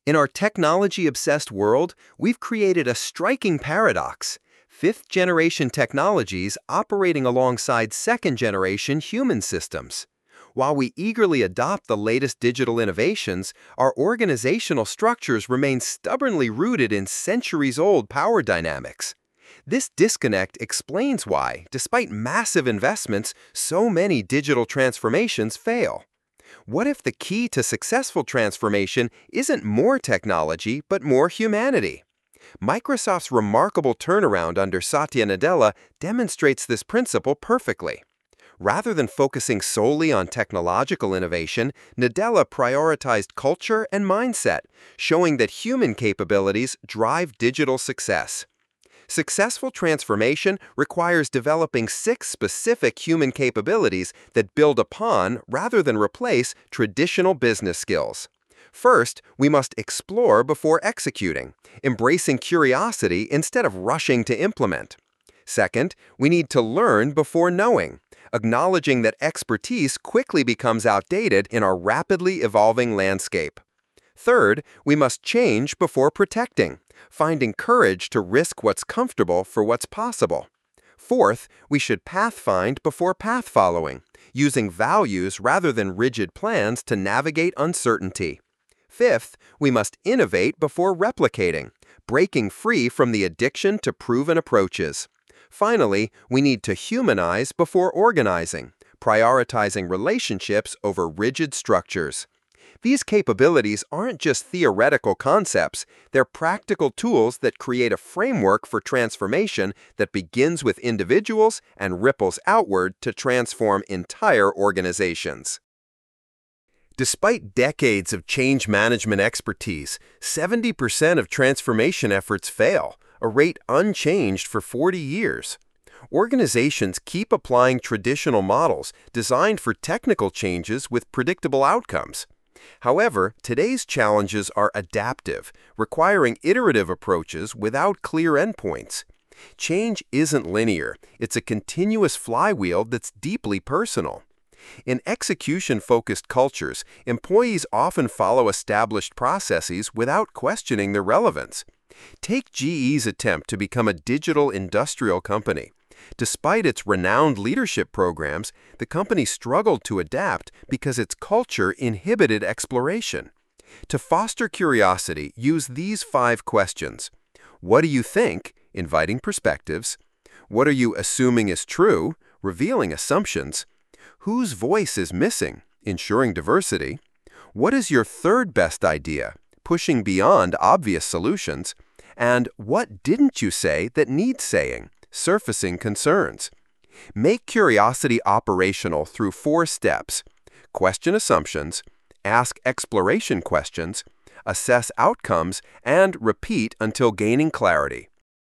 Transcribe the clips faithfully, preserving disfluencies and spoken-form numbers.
In our technology-obsessed world, we've created a striking paradox. Fifth-generation technologies operating alongside second-generation human systems. While we eagerly adopt the latest digital innovations, our organizational structures remain stubbornly rooted in centuries-old power dynamics. This disconnect explains why, despite massive investments, so many digital transformations fail. What if the key to successful transformation isn't more technology, but more humanity? Microsoft's remarkable turnaround under Satya Nadella demonstrates this principle perfectly. Rather than focusing solely on technological innovation, Nadella prioritized culture and mindset, showing that human capabilities drive digital success. Successful transformation requires developing six specific human capabilities that build upon, rather than replace, traditional business skills. First, we must explore before executing, embracing curiosity instead of rushing to implement. Second, we need to learn before knowing, acknowledging that expertise quickly becomes outdated in our rapidly evolving landscape. Third, we must change before protecting, finding courage to risk what's comfortable for what's possible. Fourth, we should pathfind before path-following, using values rather than rigid plans to navigate uncertainty. Fifth, we must innovate before replicating, breaking free from the addiction to proven approaches. Finally, we need to humanize before organizing, prioritizing relationships over rigid structures. These capabilities aren't just theoretical concepts, they're practical tools that create a framework for transformation that begins with individuals and ripples outward to transform entire organizations. Despite decades of change management expertise, seventy percent of transformation efforts fail, a rate unchanged for forty years. Organizations keep applying traditional models designed for technical changes with predictable outcomes. However, today's challenges are adaptive, requiring iterative approaches without clear endpoints. Change isn't linear, it's a continuous flywheel that's deeply personal. In execution-focused cultures, employees often follow established processes without questioning their relevance. Take G E's attempt to become a digital industrial company. Despite its renowned leadership programs, the company struggled to adapt because its culture inhibited exploration. To foster curiosity, use these five questions. What do you think? Inviting perspectives. What are you assuming is true? Revealing assumptions. Whose voice is missing? Ensuring diversity. What is your third best idea? Pushing beyond obvious solutions. And what didn't you say that needs saying? Surfacing concerns. Make curiosity operational through four steps. Question assumptions, ask exploration questions, assess outcomes, and repeat until gaining clarity.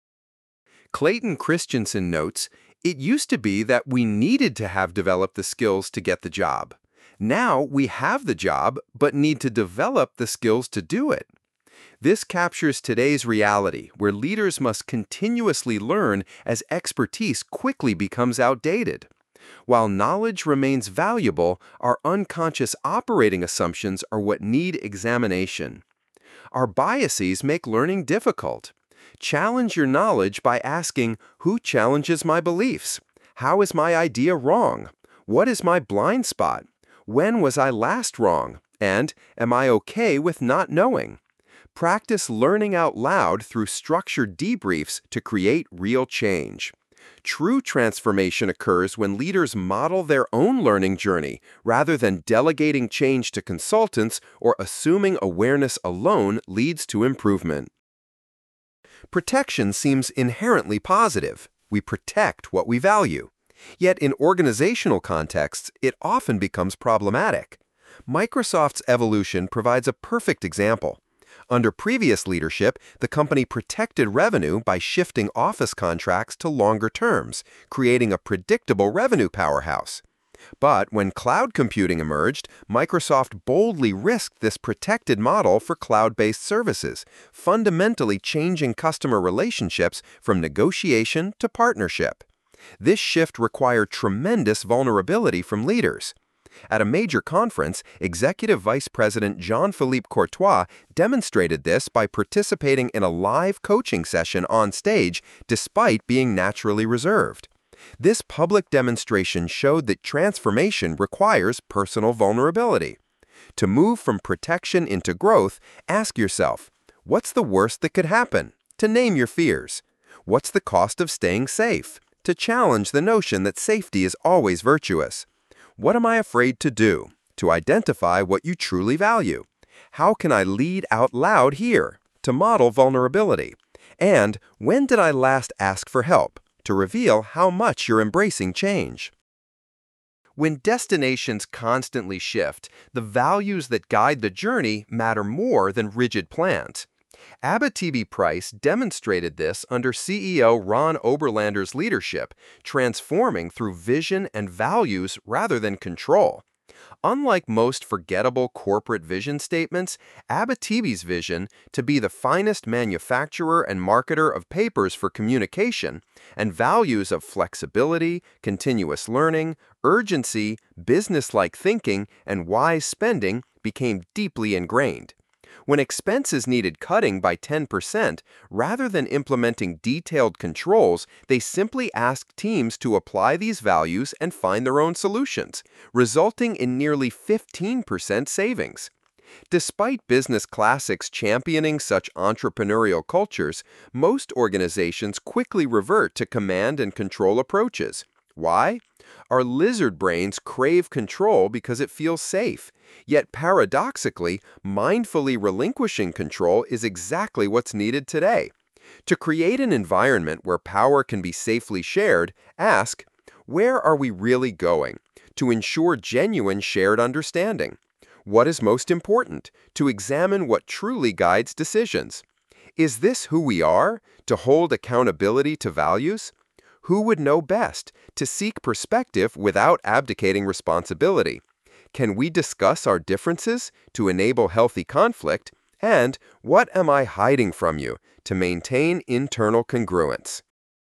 Clayton Christensen notes, "It used to be that we needed to have developed the skills to get the job. Now we have the job, but need to develop the skills to do it." This captures today's reality, where leaders must continuously learn as expertise quickly becomes outdated. While knowledge remains valuable, our unconscious operating assumptions are what need examination. Our biases make learning difficult. Challenge your knowledge by asking, who challenges my beliefs? How is my idea wrong? What is my blind spot? When was I last wrong? And am I okay with not knowing? Practice learning out loud through structured debriefs to create real change. True transformation occurs when leaders model their own learning journey rather than delegating change to consultants or assuming awareness alone leads to improvement. Protection seems inherently positive. We protect what we value. Yet in organizational contexts, it often becomes problematic. Microsoft's evolution provides a perfect example. Under previous leadership, the company protected revenue by shifting office contracts to longer terms, creating a predictable revenue powerhouse. But when cloud computing emerged, Microsoft boldly risked this protected model for cloud-based services, fundamentally changing customer relationships from negotiation to partnership. This shift required tremendous vulnerability from leaders. At a major conference, Executive Vice President Jean-Philippe Courtois demonstrated this by participating in a live coaching session on stage despite being naturally reserved. This public demonstration showed that transformation requires personal vulnerability. To move from protection into growth, ask yourself, what's the worst that could happen? To name your fears. What's the cost of staying safe? To challenge the notion that safety is always virtuous. What am I afraid to do? To identify what you truly value. How can I lead out loud here? To model vulnerability. And when did I last ask for help? To reveal how much you're embracing change. When destinations constantly shift, the values that guide the journey matter more than rigid plans. Abitibi-Price demonstrated this under C E O Ron Oberlander's leadership, transforming through vision and values rather than control. Unlike most forgettable corporate vision statements, Abitibi's vision, to be the finest manufacturer and marketer of papers for communication, and values of flexibility, continuous learning, urgency, business-like thinking, and wise spending became deeply ingrained. When expenses needed cutting by ten percent, rather than implementing detailed controls, they simply asked teams to apply these values and find their own solutions, resulting in nearly fifteen percent savings. Despite business classics championing such entrepreneurial cultures, most organizations quickly revert to command and control approaches. Why? Our lizard brains crave control because it feels safe. Yet paradoxically, mindfully relinquishing control is exactly what's needed today. To create an environment where power can be safely shared, ask, where are we really going? To ensure genuine shared understanding. What is most important? To examine what truly guides decisions. Is this who we are? To hold accountability to values? Who would know best? To seek perspective without abdicating responsibility. Can we discuss our differences to enable healthy conflict? And what am I hiding from you to maintain internal congruence?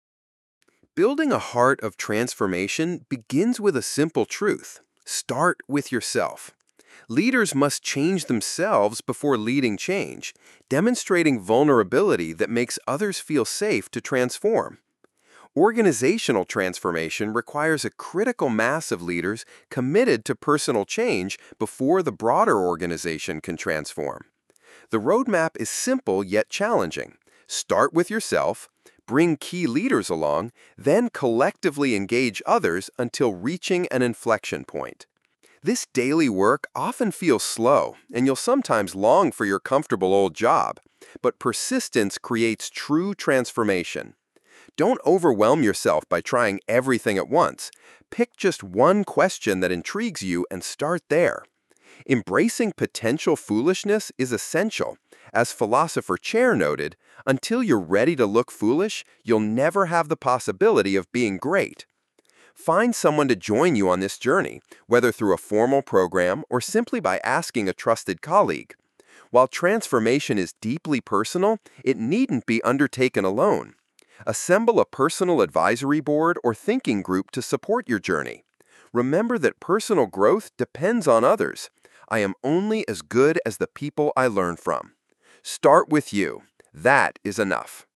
Building a heart of transformation begins with a simple truth. Start with yourself. Leaders must change themselves before leading change, demonstrating vulnerability that makes others feel safe to transform. Organizational transformation requires a critical mass of leaders committed to personal change before the broader organization can transform. The roadmap is simple yet challenging. Start with yourself, bring key leaders along, then collectively engage others until reaching an inflection point. This daily work often feels slow, and you'll sometimes long for your comfortable old job, but persistence creates true transformation. Don't overwhelm yourself by trying everything at once. Pick just one question that intrigues you and start there. Embracing potential foolishness is essential. As philosopher Chair noted, until you're ready to look foolish, you'll never have the possibility of being great. Find someone to join you on this journey, whether through a formal program or simply by asking a trusted colleague. While transformation is deeply personal, it needn't be undertaken alone. Assemble a personal advisory board or thinking group to support your journey. Remember that personal growth depends on others. I am only as good as the people I learn from. Start with you. That is enough.